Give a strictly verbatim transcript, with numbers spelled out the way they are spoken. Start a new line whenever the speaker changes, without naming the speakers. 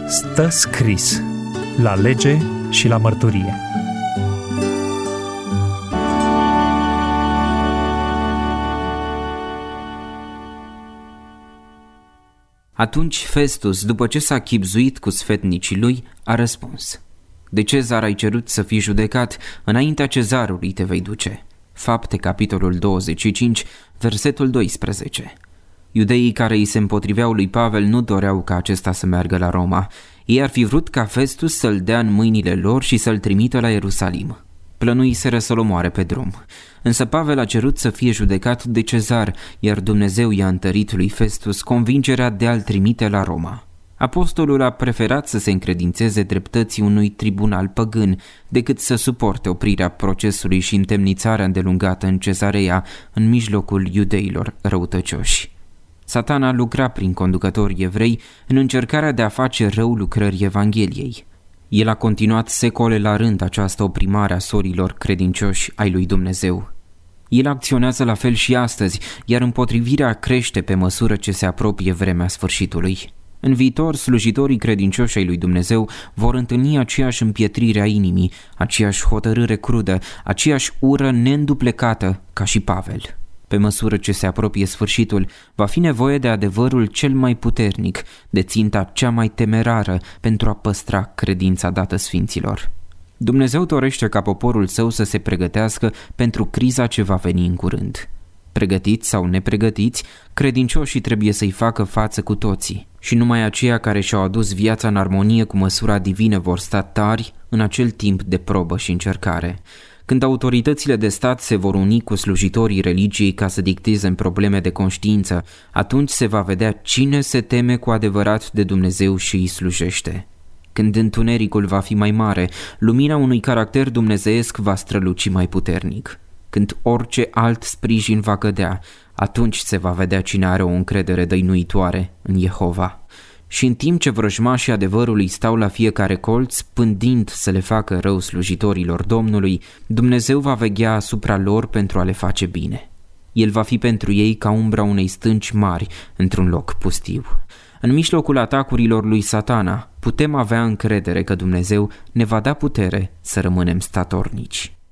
Stă scris la lege și la mărturie.
Atunci Festus, după ce s-a chibzuit cu sfetnicii lui, a răspuns: De Cezar ai cerut să fii judecat, înaintea cezarului te vei duce. Fapte, capitolul douăzeci și cinci, versetul doisprezece. Iudeii care îi se împotriveau lui Pavel nu doreau ca acesta să meargă la Roma. Ei ar fi vrut ca Festus să-l dea în mâinile lor și să-l trimită la Ierusalim. Plănuiseră să-l omoare pe drum. Însă Pavel a cerut să fie judecat de Cezar, iar Dumnezeu i-a întărit lui Festus convingerea de a-l trimite la Roma. Apostolul a preferat să se încredințeze dreptății unui tribunal păgân decât să suporte oprirea procesului și întemnițarea îndelungată în Cezarea, în mijlocul iudeilor răutăcioși. Satana lucra prin conducători evrei în încercarea de a face rău lucrării Evangheliei. El a continuat secole la rând această oprimare a sorilor credincioși ai lui Dumnezeu. El acționează la fel și astăzi, iar împotrivirea crește pe măsură ce se apropie vremea sfârșitului. În viitor, slujitorii credincioși ai lui Dumnezeu vor întâlni aceeași împietrire a inimii, aceeași hotărâre crudă, aceeași ură neînduplecată ca și Pavel. Pe măsură ce se apropie sfârșitul, va fi nevoie de adevărul cel mai puternic, de ținta cea mai temerară pentru a păstra credința dată sfinților. Dumnezeu dorește ca poporul său să se pregătească pentru criza ce va veni în curând. Pregătiți sau nepregătiți, credincioșii trebuie să-i facă față cu toții și numai aceia care și-au adus viața în armonie cu măsura divină vor sta tari în acel timp de probă și încercare. Când autoritățile de stat se vor uni cu slujitorii religiei ca să dicteze în probleme de conștiință, atunci se va vedea cine se teme cu adevărat de Dumnezeu și îi slujește. Când întunericul va fi mai mare, lumina unui caracter dumnezeiesc va străluci mai puternic. Când orice alt sprijin va cădea, atunci se va vedea cine are o încredere dăinuitoare în Jehova. Și în timp ce vrăjmașii adevărului stau la fiecare colț, pândind să le facă rău slujitorilor Domnului, Dumnezeu va veghea asupra lor pentru a le face bine. El va fi pentru ei ca umbra unei stânci mari într-un loc pustiu. În mijlocul atacurilor lui Satana, putem avea încredere că Dumnezeu ne va da putere să rămânem statornici.